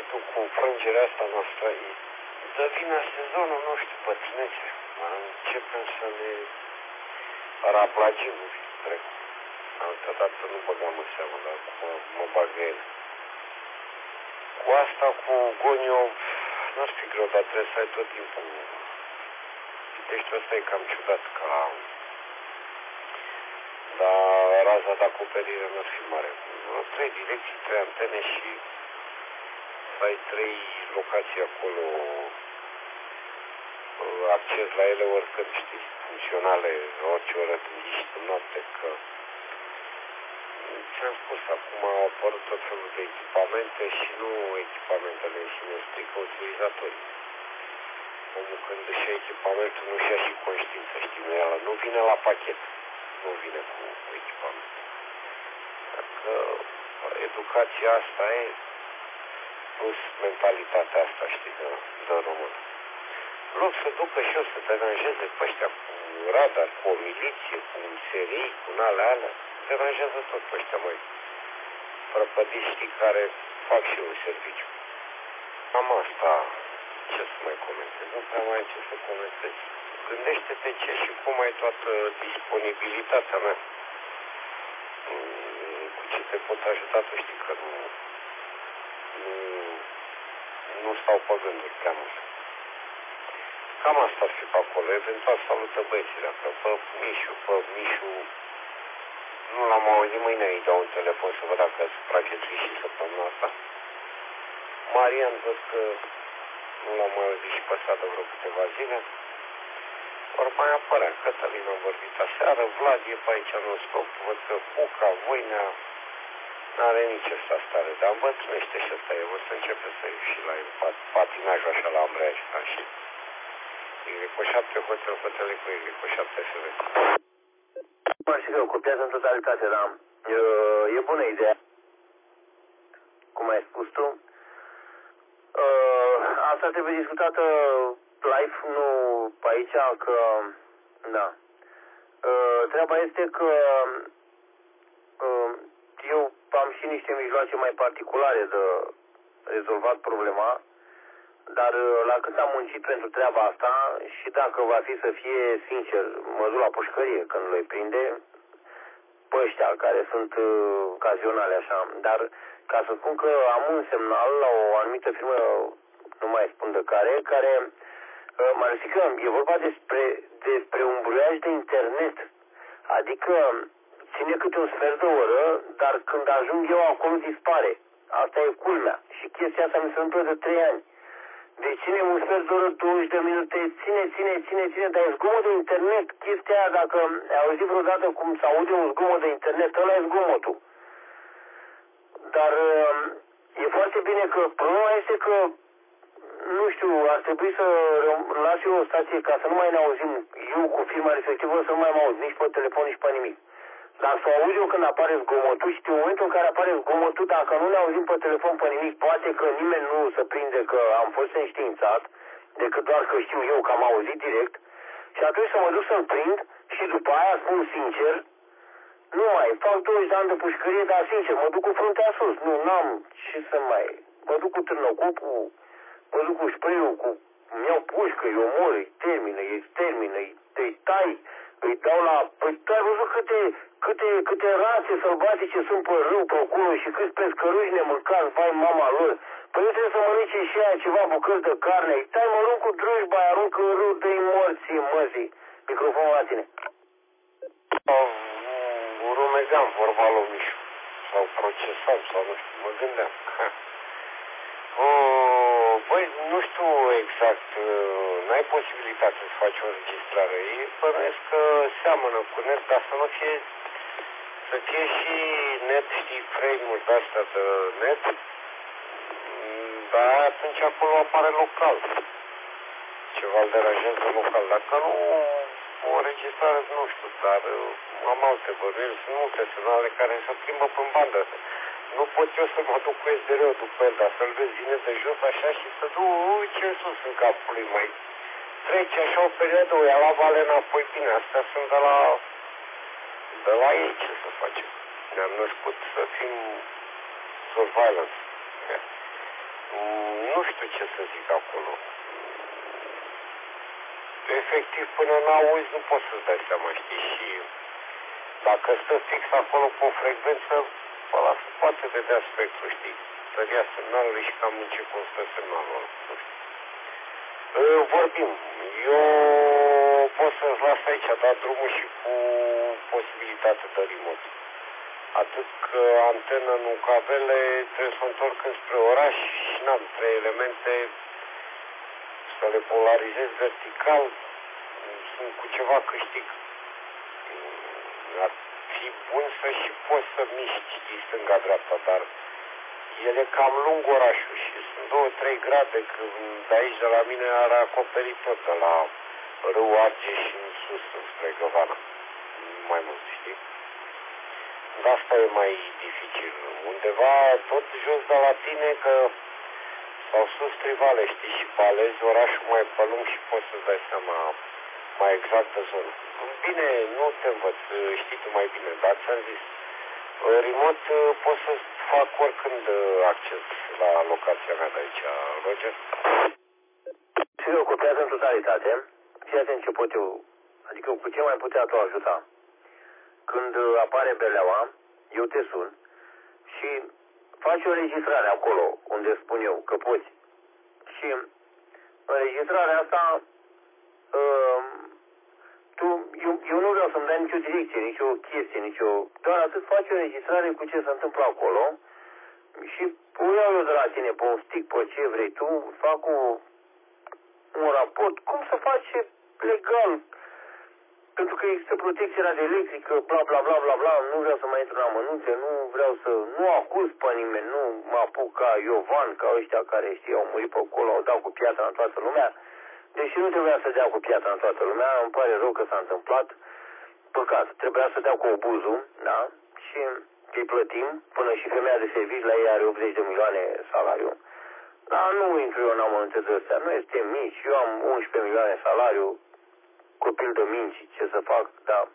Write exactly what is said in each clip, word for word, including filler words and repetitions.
știu, cu frângerea asta noastră, dă vina sezonul, nu știu, bătrânețe. Începem să ne raplagim, nu știu, trec. Altă dată nu băgam în seamă, dar cu mă bagă el. Cu asta, cu gonio, n-ar fi greu, dar trebuie să ai tot timpul. Piteștiul ăsta e cam ciudat, ca... Dar raza de acoperire n-ar fi mare. Trei direcții, trei antene și să ai trei locații acolo, acces la ele oricând, știi, funcționale, orice oră din zi și din noapte, că ți-am spus, acum au apărut tot felul de echipamente și nu echipamentele în sine, strică utilizatorii. Omul când își ia echipamentul nu-și ia și conștiință, știi, nu, nu vine la pachet, nu vine cu echipament. Dacă educația asta e, plus mentalitatea asta, știi, de, de român. În loc să ducă și eu să deranjeze pe ăștia cu radar, cu o miliție, cu un S R I, cu alea, alea, deranjează tot pe ăștia, măi, prăpădiștii care fac și un serviciu. Am asta, ce să mai comentez, nu prea mai am ce să comentez. Gândește-te ce și cum ai toată disponibilitatea mea. Cu ce te pot ajuta, tu știi că nu, nu, nu stau pe gânduri prea mult. Cam asta ar fi pe acolo. Eventual salută băieții, dacă pe Mișu, pe Mișu, nu l-am auzit, mâine îi dau un telefon să văd dacă supraviețui și săptămâna asta. Marian, văd că nu l-am mai auzit și pe de vreo câteva zile. Ori mai apărea, Cătălin am vorbit aseară, Vlad e pe aici non-stop, văd că Cuca, Voinea, n-are nici ăsta stare, dar îmbătrânește și ăsta, eu o să începe să iau și la el pat, patinajul așa la ambreiaj, ca și Iglico șapte, hotel, hotele cu Iglico șapte F V. Mă și eu, copiază în totalitate, dar e, e bună ideea, cum ai spus tu. Uh, asta trebuie discutată live, nu pe aici, că, da. Uh, treaba este că uh, eu am și niște mijloace mai particulare de rezolvat problema, dar la cât am muncit pentru treaba asta și dacă va fi să fie sincer, mă duc la pușcărie când le prinde pe ăștia care sunt uh, ocazionale așa, dar ca să spun că am un semnal la o anumită firmă, nu mai spun de care, care uh, mă răsicăm, e vorba despre, despre un bruiaj de internet, adică ține câte un sfert de oră, dar când ajung eu acolo dispare. Asta e culmea și chestia asta mi se întâmplă de trei ani. Deci ține un sfert de oră, douăzeci de minute, ține, ține, ține, ține, dar e zgomot de internet. Chestia aia, dacă ai auzit vreodată cum se aude un zgomot de internet, ăla e zgomotul. Dar e foarte bine că problema este că, nu știu, ar trebui să las eu o stație ca să nu mai ne auzim eu cu firma respectivă, să nu mai mă aud nici pe telefon, nici pe nimic. Dar să aud eu când apare zgomotul și în momentul în care apare zgomotul, dacă nu ne auzim pe telefon pe nimic, poate că nimeni nu se prinde că am fost înștiințat, decât doar că știu eu că am auzit direct, și atunci să mă duc să-l prind și după aia spun sincer, nu mai, fac douăzeci de ani de pușcărie, dar sincer, mă duc cu fruntea sus, nu, n-am ce să mai, mă duc cu târnăcopul, mă duc cu spray-ul, cu, îmi iau pușcă, îi omor, îi termină, îi termină, îi, îi tai, îi dau la... Păi tu ai văzut câte, câte, câte rațe sălbatice sunt pe râu, pe acolo și câți pescăruși nemâncați, vai mama lor. Păi eu trebuie să mănânce și aia ceva bucăți de carne. Îi tai mărunc cu drujba, îi aruncă în râu, dă-i morții, măzii. Microfonul la tine. Rumegeam vorba lui Mișu. Sau procesam, sau nu știu, mă gândeam. Uh, băi, nu știu exact, uh, n-ai posibilitate să faci o înregistrare. Ei bănuiesc că seamănă cu net, dar să nu fie, să fie și net, știi, frame-uri de-astea de net, dar atunci acolo apare local. Ceva îl deranjează local. Dacă nu, o înregistrare, nu știu, dar uh, am alte bănuieli, sunt multe semnale care se plimbă prin bandă. Nu pot eu să mă duc cu S D R-ul după el, dar să-l vezi vine de jos așa și să duce sus în capul lui, mai trece așa o perioadă, o ia la vale înapoi, bine, astea sunt de la, de la ei, ce să facem. Ne-am născut să fim surveillance. știu ce să zic acolo. Efectiv, până n-auzi, nu poți să-ți dai seama, știi? Și dacă stă fix acolo pe o frecvență, ăla se poate vedea spectrul, știi? Tăria semnalului și cam în ce constă semnalul ăla, nu știu. Vorbim. Eu pot să-ți las aici, dat drumul și cu posibilitate de remote. Atât că antenă nu cabele, trebuie să o întorc înspre oraș și n-am trei elemente să le polarizez vertical, sunt cu ceva câștig. Ar fi bun să și poți să miști, știi, stânga-dreapta, dar el e cam lung orașul și sunt două trei grade, când de aici de la mine ar acoperi tot de la râu Argeș și în sus, spre Găvana. Mai mult, știi? Dar asta e mai dificil. Undeva tot jos de la tine, că sau sus trivale, știi, și palezi orașul mai pe lung și poți să-ți dai seama mai exact de zonă. Bine, nu te învăț, știi tu mai bine, dar ți-am zis, remote pot să fac oricând acces la locația mea de aici, Roger. Și eu copiază în totalitate, fii atent ce pot eu, adică cu ce mai putea tu ajuta. Când apare beleaua, eu te sun și faci o înregistrare acolo, unde spun eu că poți. Și înregistrarea asta, uh, tu, eu, eu nu vreau să-mi dai nicio direcție, nicio chestie, nicio... Doar atât faci o înregistrare cu ce se întâmplă acolo și o iau eu de la tine pe un stick, pe ce vrei tu, fac o, un raport, cum să faci legal, pentru că există protecție radioelectrică, bla bla bla bla bla, nu vreau să mai intru în amănunte, nu vreau să, nu acuz pe nimeni, nu mă apuc ca Iovan, ca ăștia care știi, au murit pe acolo, au dat cu piatra în toată lumea, deși nu trebuia să dea cu piatra în toată lumea, îmi pare rău că s-a întâmplat, păcat, trebuia să dea cu obuzul, da, și îi plătim, până și femeia de servici la ei are optzeci de milioane salariu, dar nu intru eu în amănunte de astea, noi suntem mici, eu am unsprezece milioane salariu, copil de minci, ce să fac, dar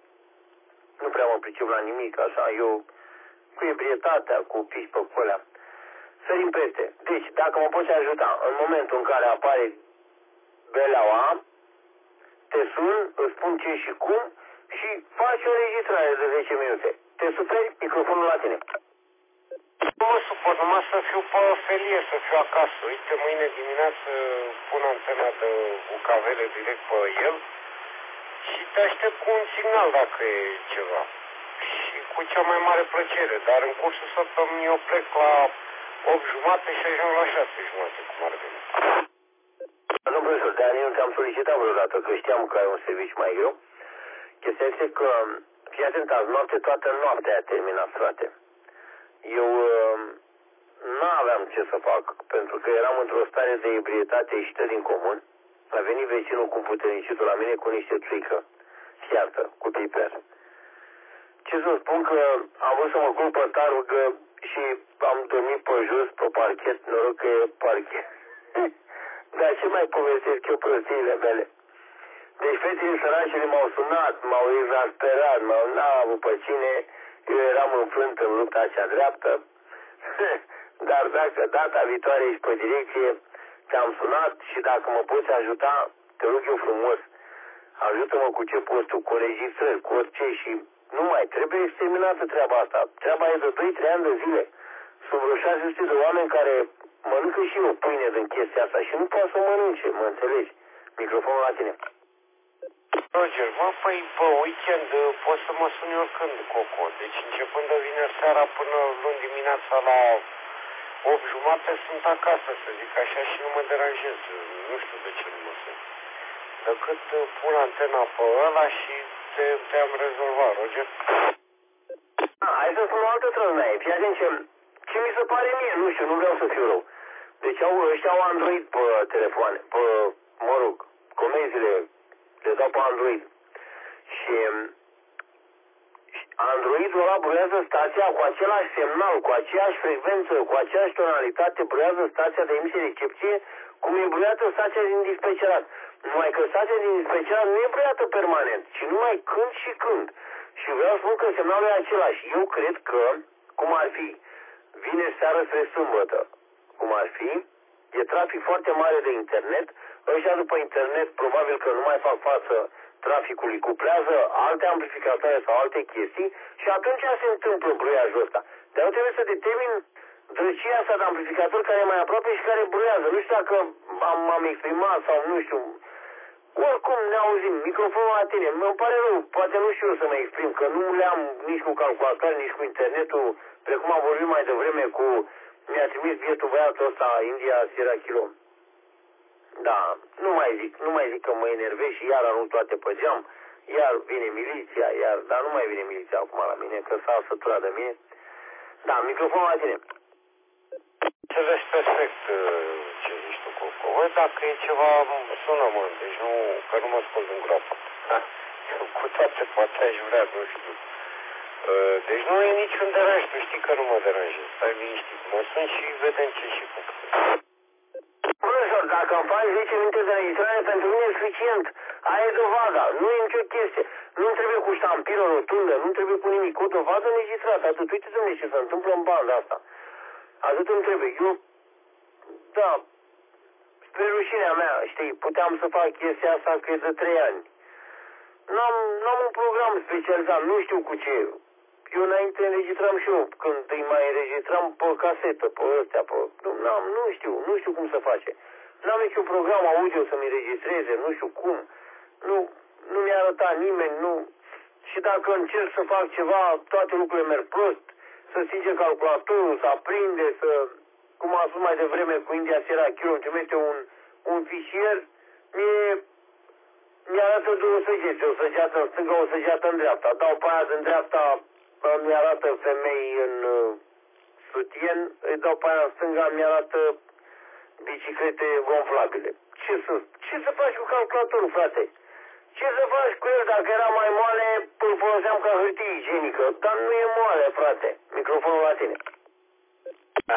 nu prea mă pricep la nimic, așa, eu cu ebrietatea, cu piși pe colea, sărim peste. Deci, dacă mă poți ajuta, în momentul în care apare beleaua, te sun, îți spun ce și cum și faci o înregistrare de zece minute. Te suferi, microfonul la tine. Nu mă suport, numai să fiu pe felie, să fiu acasă. Uite, mâine dimineață pun antena de ucavele direct pe el și te aștept cu un signal dacă e ceva. Și cu cea mai mare plăcere, dar în cursul săptămânii eu plec la opt jumate și ajung la șase jumate, cum ar veni. Domnul profesor, de ani nu te-am solicitat vreodată, că știam că ai un serviciu mai greu. Chestia este că, fii atent, azi noapte, toată noaptea a terminat, frate. Eu uh, n-aveam ce să fac, pentru că eram într-o stare de ebrietate ieșită din comun. A venit vecinul cu puternicitul la mine cu niște țuică fiartă, cu piper. Ce să spun că am vrut să mă culc pe tarugă și am dormit pe jos, pe parchet, noroc că e parchet. Dar ce mai povestesc eu prostiile mele? Deci fetele săracele m-au sunat, m-au exasperat, m-au n-avut pe cine, eu eram înfrânt în lupta cea dreaptă, dar dacă data viitoare ești pe direcție, te-am sunat și dacă mă poți ajuta, te rog eu frumos, ajută-mă cu ce poți tu, cu registrări, cu orice și nu mai trebuie exterminată treaba asta. Treaba e de doi trei ani de zile. Sunt vreo șase sute de oameni care mănâncă și eu pâine din chestia asta și nu poate să mănânce, mă înțelegi? Microfonul la tine. Roger, mă, păi, pe weekend poți să mă suni oricând, Coco. Deci începând de vineri seara până luni dimineața la opt jumate sunt acasă, să zic așa, și nu mă deranjez. Nu știu de ce nu mă sun. Decât pun antena pe ăla și te, te-am rezolvat, Roger. A, hai să spun o altă trăznaie. Fii atent ce, ce mi se pare mie, nu știu, nu vreau să fiu rău. Deci au, ăștia au Android pe telefoane, pe, mă rog, comenzile le dau pe Android. Și Androidul ăla bruiază stația cu același semnal, cu aceeași frecvență, cu aceeași tonalitate, bruiază stația de emisie recepție, cum e bruiată stația din dispecerat. Numai că stația din dispecerat nu e bruiată permanent, ci numai când și când. Și vreau să spun că semnalul e același. Eu cred că, cum ar fi, vineri seară spre sâmbătă, cum ar fi, E trafic foarte mare de internet. Ăștia după internet probabil că nu mai fac față traficului, cuplează alte amplificatoare sau alte chestii și atunci se întâmplă bruiajul ăsta. Dar eu trebuie să determin drăcia asta de amplificator care e mai aproape și care bruiază. Nu știu dacă am, am exprimat sau nu știu. Oricum ne auzim, microfonul la tine. Îmi pare rău, poate nu știu să mă exprim, că nu le am nici cu calculatoare, nici cu internetul, precum am vorbit mai devreme cu... Mi-a trimis bietul băiatul ăsta, India Sierra Kilo. Da, nu mai zic, nu mai zic că mă enervez și iar arunc toate pe geam, iar vine miliția, iar, dar nu mai vine miliția acum la mine, că s-a săturat de mine. Da, microfonul la tine. Înțeles perfect ce zici tu, Coco. Dacă e ceva, sună-mă, deci nu, că nu mă scot în groapă. Cu toate poate aș vrea, nu știu. Deci nu e niciun deranj, tu știi că nu mă deranjez. Stai liniștit, mă sun și vedem ce și cum. Profesor, dacă îmi faci zece minute de registrare, pentru mine e suficient. Aia e dovada, nu e nicio chestie. Nu trebuie cu ștampilă rotundă, nu trebuie cu nimic. O dovadă înregistrată, atât. Uite dom'le ce se întâmplă în banda asta. Atât îmi trebuie. Eu, da, spre rușinea mea, știi, puteam să fac chestia asta că e de trei ani. N-am, n-am un program specializat, nu știu cu ce. Eu înainte înregistram și eu, când îi mai înregistram pe casetă, pe ăstea, pe... N-am, nu știu, nu știu cum să face. N-am niciun program audio să-mi înregistreze, nu știu cum. Nu, nu mi-a arătat nimeni, nu... Și dacă încerc să fac ceva, toate lucrurile merg prost, să stinge calculatorul, să aprinde, să... Cum am spus mai devreme cu India Sierra Kilo, îmi trimite un, un fișier, mie... Mi-arată două săgeți, o săgeată în stânga, o săgeată în dreapta. Dau pe aia din dreapta, mi-arată femei în uh, sutien, îi dau pe aia în stânga, mi-arată biciclete gonflabile. Ce să, ce să faci cu calculatorul, frate? Ce să faci cu el? Dacă era mai moale, îl foloseam ca hârtie igienică. Dar nu e moale, frate. Microfonul la tine. Da.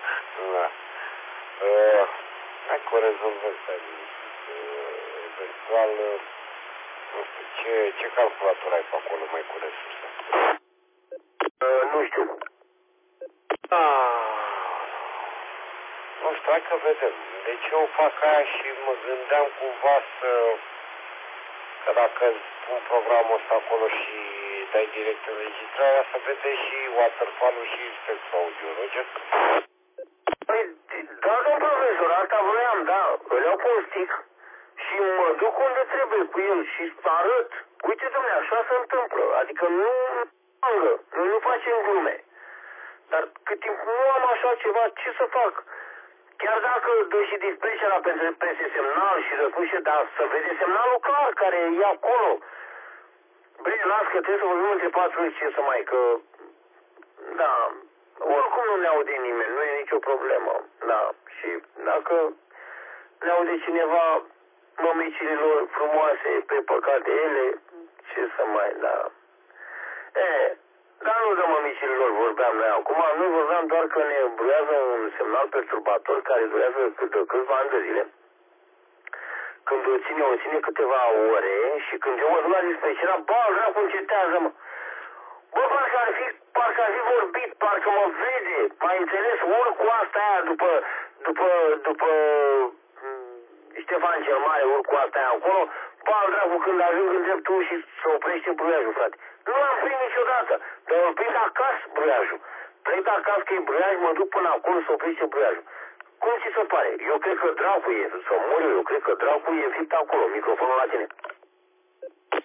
Uh, hai că o rezolvăm, stai eventual, nu știu, ce, ce calculator ai pe acolo mai cu resurse? Uh, nu știu. Ah, nu știu, hai că vedem. Deci eu fac aia și mă gândeam cumva să, că dacă pun programul ăsta acolo și dai direct înregistrarea, să vede și waterfall-ul și spectru audio, Roger? Păi, da, domn profesor, asta voiam, da. Îl iau pe un stick și mă duc unde trebuie cu el și arăt. Uite, dom'le, așa se întâmplă. Adică nu mangă, noi nu facem glume. Dar cât timp nu am așa ceva, ce să fac? Chiar dacă dă și display la pentru prese semnal și răspunde, dar să vede semnalul clar care e acolo. Bine, las că trebuie să vorbim între patru și ce să mai, că... Da, oricum nu ne aude nimeni, nu e nicio problemă. Da, și dacă ne aude cineva mămicile lor frumoase pe păcate ele, ce să mai, da. E, dar nu de mămicile lor vorbeam noi acum, noi vorbeam doar că ne bruiază un semnal perturbator care durează cât de câțiva ani de zile. Când o ține, o ține câteva ore și când eu mă duc la dispecerat, bă, dracu, încetează-mă. Bă, parcă ar fi, parcă ar fi vorbit, parcă mă vede, m-ai înțeles, ori cu asta aia după, după, după Ștefan cel Mare, ori cu asta aia acolo, bă, dracu, când ajung în dreptul și se oprește bruiajul, frate. Nu l-am prins niciodată, dar îl prind acasă bruiajul. Plec acasă că e bruiaj, mă duc până acolo să oprește bruiajul. Cum ți se pare? Eu cred că dracu e, să mor eu, eu cred că dracu e fipt acolo, microfonul la tine.